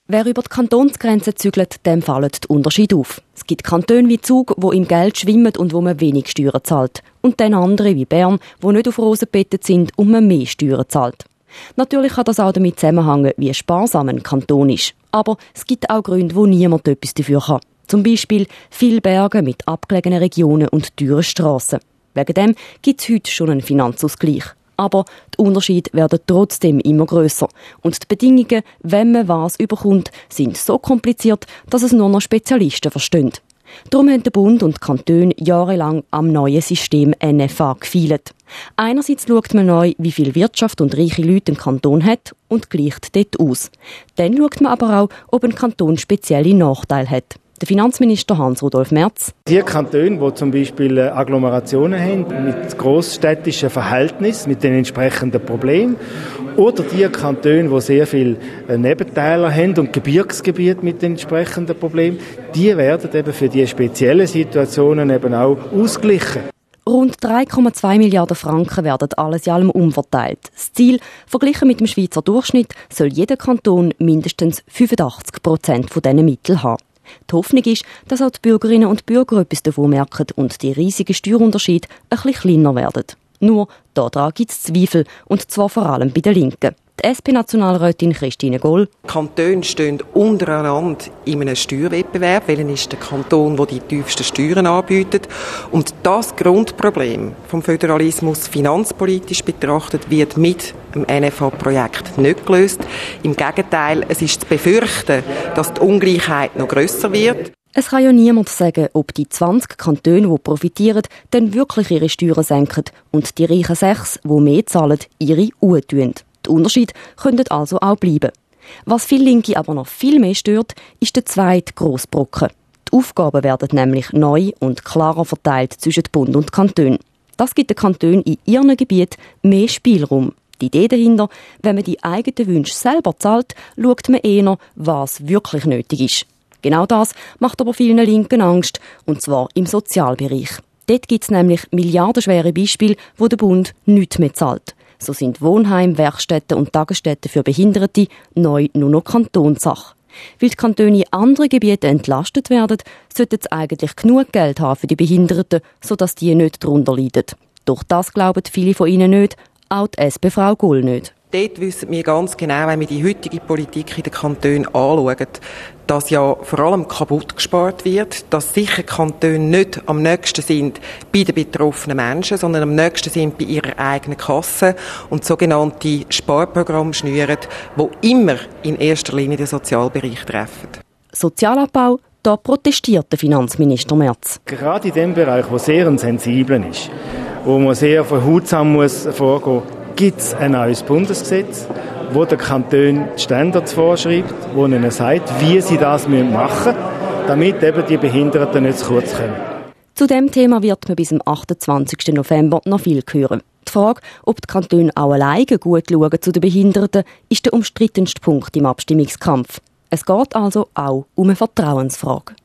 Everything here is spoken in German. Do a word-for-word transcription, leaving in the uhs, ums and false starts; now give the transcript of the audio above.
Wer über die Kantonsgrenze zügelt, dem fallen die Unterschiede auf. Es gibt Kantone wie Zug, wo im Geld schwimmen und wo man wenig Steuern zahlt. Und dann andere wie Bern, wo nicht auf Rosen gebettet sind und man mehr Steuern zahlt. Natürlich kann das auch damit zusammenhängen, wie sparsam ein Kanton ist. Aber es gibt auch Gründe, wo niemand etwas dafür kann. Zum Beispiel viele Berge mit abgelegenen Regionen und teuren Strassen. Wegen dem gibt es heute schon einen Finanzausgleich. Aber die Unterschiede werden trotzdem immer grösser. Und die Bedingungen, wenn man was überkommt, sind so kompliziert, dass es nur noch Spezialisten verstehen. Darum haben der Bund und die Kantone jahrelang am neuen System N F A gefeilt. Einerseits schaut man neu, wie viel Wirtschaft und reiche Leute ein Kanton hat und gleicht dort aus. Dann schaut man aber auch, ob ein Kanton spezielle Nachteile hat. Der Finanzminister Hans-Rudolf Merz. Die Kantone, die zum Beispiel Agglomerationen haben, mit grossstädtischen Verhältnissen, mit den entsprechenden Problemen, oder die Kantone, die sehr viele Nebentäler haben und Gebirgsgebiete mit den entsprechenden Problemen, die werden eben für diese speziellen Situationen eben auch ausgeglichen. Rund drei Komma zwei Milliarden Franken werden alles in allem umverteilt. Das Ziel, verglichen mit dem Schweizer Durchschnitt, soll jeder Kanton mindestens fünfundachtzig Prozent von diesen Mitteln haben. Die Hoffnung ist, dass auch die Bürgerinnen und Bürger etwas davon merken und die riesigen Steuerunterschiede ein bisschen kleiner werden. Nur, daran gibt es Zweifel, und zwar vor allem bei den Linken. Die S P-Nationalrätin Christine Goll. Die Kantone stehen untereinander in einem Steuerwettbewerb. Welchen ist der Kanton, der die tiefsten Steuern anbietet? Und das Grundproblem vom Föderalismus finanzpolitisch betrachtet wird mit dem N F A-Projekt nicht gelöst. Im Gegenteil, es ist zu befürchten, dass die Ungleichheit noch grösser wird. Es kann ja niemand sagen, ob die zwanzig Kantone, die profitieren, dann wirklich ihre Steuern senken und die reichen sechs, die mehr zahlen, ihre Uhr tun. Die Unterschiede könnten also auch bleiben. Was viele Linke aber noch viel mehr stört, ist der zweite Grossbrocken. Die Aufgaben werden nämlich neu und klarer verteilt zwischen Bund und Kanton. Das gibt den Kantonen in ihren Gebieten mehr Spielraum. Die Idee dahinter, wenn man die eigenen Wünsche selber zahlt, schaut man eher, was wirklich nötig ist. Genau das macht aber vielen Linken Angst, und zwar im Sozialbereich. Dort gibt es nämlich milliardenschwere Beispiele, wo der Bund nichts mehr zahlt. So sind Wohnheime, Werkstätten und Tagesstätten für Behinderte neu nur noch Kantonssache. Weil die Kantone in anderen Gebieten entlastet werden, sollten sie eigentlich genug Geld haben für die Behinderten, sodass die nicht darunter leiden. Doch das glauben viele von ihnen nicht, auch die S P-Frau Goll nicht. Dort wissen wir ganz genau, wenn wir die heutige Politik in den Kantonen anschauen, dass ja vor allem kaputt gespart wird, dass sicher Kantone nicht am nächsten sind bei den betroffenen Menschen, sondern am nächsten sind bei ihrer eigenen Kasse und sogenannte Sparprogramme schnüren, die immer in erster Linie den Sozialbereich treffen. Sozialabbau, da protestiert der Finanzminister Merz. Gerade in dem Bereich, wo sehr sensibel ist, wo man sehr verhutsam muss vorgehen muss, gibt es ein neues Bundesgesetz, wo der Kanton die Standards vorschreibt, wo ihnen sagt, wie sie das machen müssen, damit eben die Behinderten nicht zu kurz kommen. Zu diesem Thema wird man bis zum achtundzwanzigsten November noch viel hören. Die Frage, ob die Kantone auch alleine gut schauen zu den Behinderten, ist der umstrittenste Punkt im Abstimmungskampf. Es geht also auch um eine Vertrauensfrage.